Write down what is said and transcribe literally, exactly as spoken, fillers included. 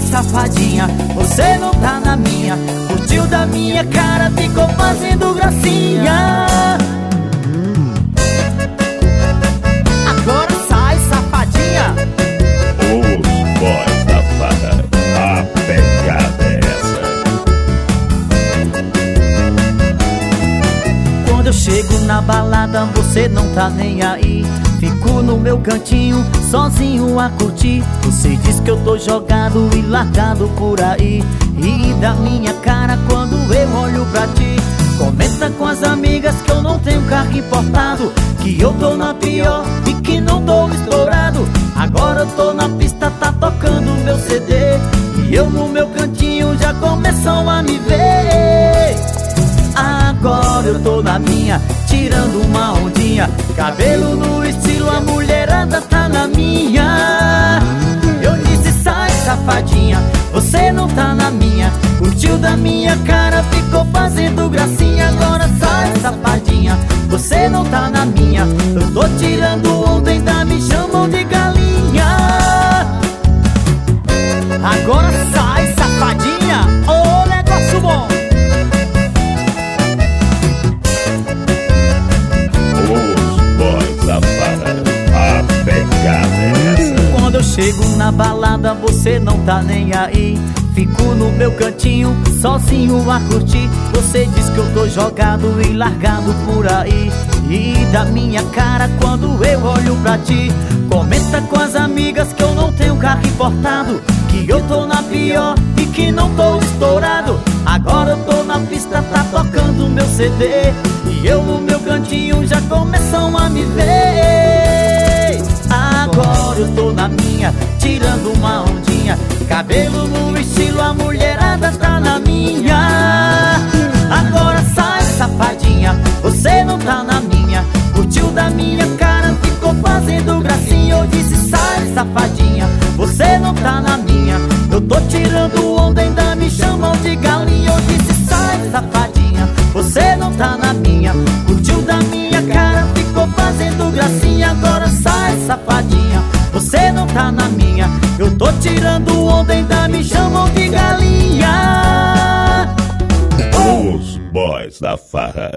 safadinha, você não tá na minha. Curtiu da minha cara, ficou fazendo gracinha. Agora sai, safadinha. Os boys da farra, a pegada é essa. Quando eu chego na balada, você não tá nem aí. Fico no meu cantinho, sozinho a curtir. Você diz que eu tô jogado e largado por aí. E da minha cara quando eu olho pra ti. Comenta com as amigas que eu não tenho carro importado, que eu tô na pior e que não tô estourado. Agora eu tô na pista, tá tocando meu C D, e eu no meu cantinho já começam a me ver. Agora eu tô na minha, tirando uma ondinha. Cabelo no estilo, a mulherada tá na minha. Eu disse sai, safadinha, você não tá na minha. Curtiu da minha cara, ficou fazendo gracinha. Agora sai, safadinha, você não tá na minha. Eu tô tirando onda, ainda me chamam de galinha. Agora sai, safadinha, ô negócio bom. Os boys da farra, a pegada é essa. Quando eu chego na balada, você não tá nem aí. Fico no meu cantinho, sozinho a curtir. Você diz que eu tô jogado e largado por aí. E da minha cara quando eu olho pra ti. Comenta com as amigas que eu não tenho carro importado, que eu tô na pior e que não tô estourado. Agora eu tô na pista, tá tocando meu C D, e eu no meu cantinho já começam a me ver. Agora eu tô na minha, tirando uma ondinha. Cabelo no estilo, a mulherada tá na minha. Agora sai, safadinha, você não tá na minha. Curtiu da minha cara, ficou fazendo gracinha. Eu disse sai, safadinha, você não tá na minha. Eu tô tirando onda, ainda me chamam de galinha. Eu disse sai, safadinha, você não tá na minha. Curtiu da minha cara, ficou fazendo gracinha. Agora sai, safadinha, você não tá na minha. Eu tô tirando onda, ainda me chamam de galinha. Os boys da farra.